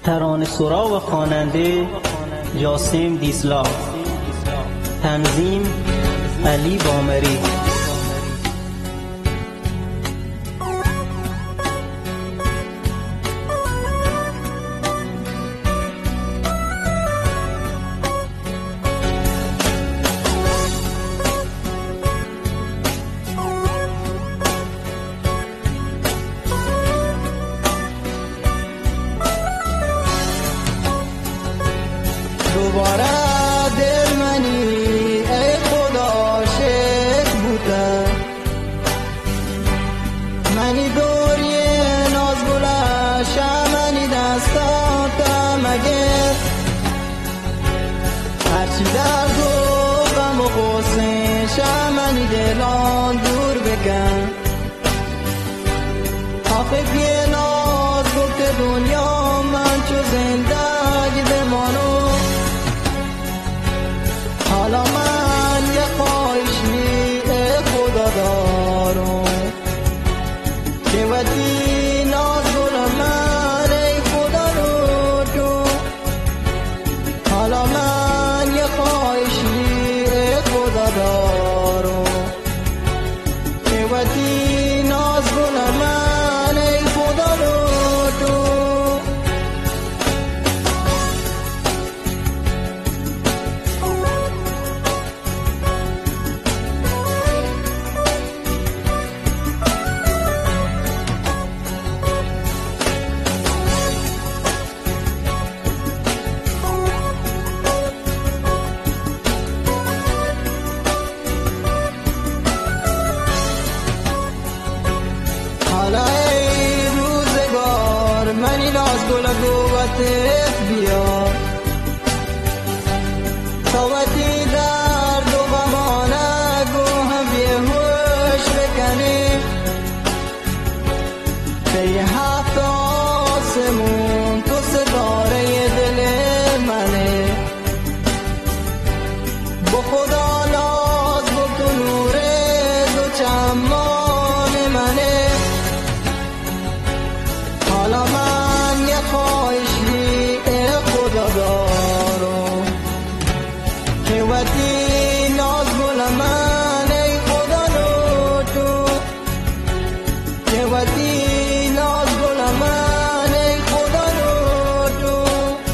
ترانه سرا و خواننده جاسم دیسلا، تنظیم علی بامری. دوباره دل منی ای خدا عاشق بوده، منی دوری ناز گلش منی دستات مگه، هرچی درد و غم و غصه منی دلان دور بکن. آخه بی ناز گفت دنیا من چو زندگی بمانو، حالا من یه خواهشی خدا دارم که وقتی ناز گل من ای خدا رو تو، حالا من یه خواهشی خدا دارم که وقتی ناز گل من ای خدا رو تو. حالا ای روزگار منی ناز گل قوتت بیا، تا وقتی درد و غمانه گوهم بیهوش بکنی، پی هفت آسمون تو ستاره دل منه، با خدا ناز گفت و نور دو چمان منه. حالا من یه خواهشی خدا دارم که وقتی ناز گل من ای خدا رو تو، که وقتی ناز گل من ای خدا رو تو.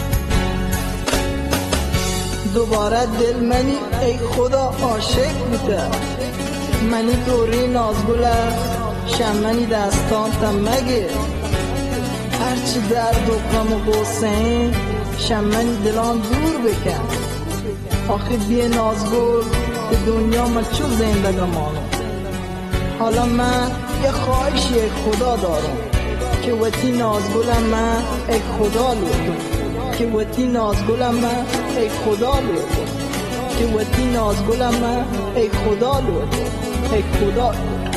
دوباره دل منی ای خدا عاشق بوده، منی دوری ناز گله شمنی دستان تا مگه، هرچی درد و غم و غصه شمنی دلان دور بکن. آخه بی نازگل به دنیا من چو زندگمانم، حالا من یه خواهشی ای خدا دارم که وقتی نازگلم من ای خدا لطفا، که وقتی نازگلم من ای خدا لطفا، که وقتی نازگلم من ای خدا لطفا، ای خدا.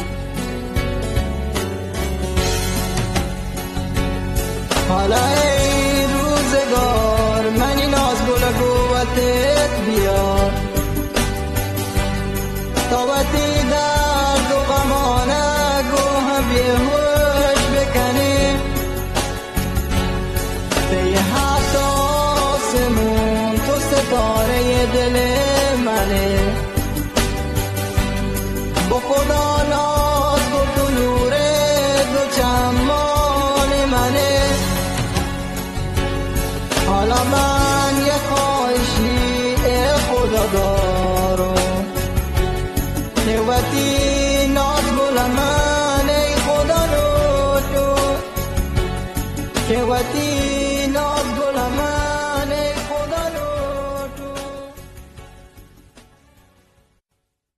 حالا ای روزگار منی ناز گل قوتت بیار، تا وقتی درد و غمانه گوهم بیهوش بکنی، پی هفت آسمون تو ستاره دل منه، با خدا ناز گفت و نور دو چمان منه. حالا من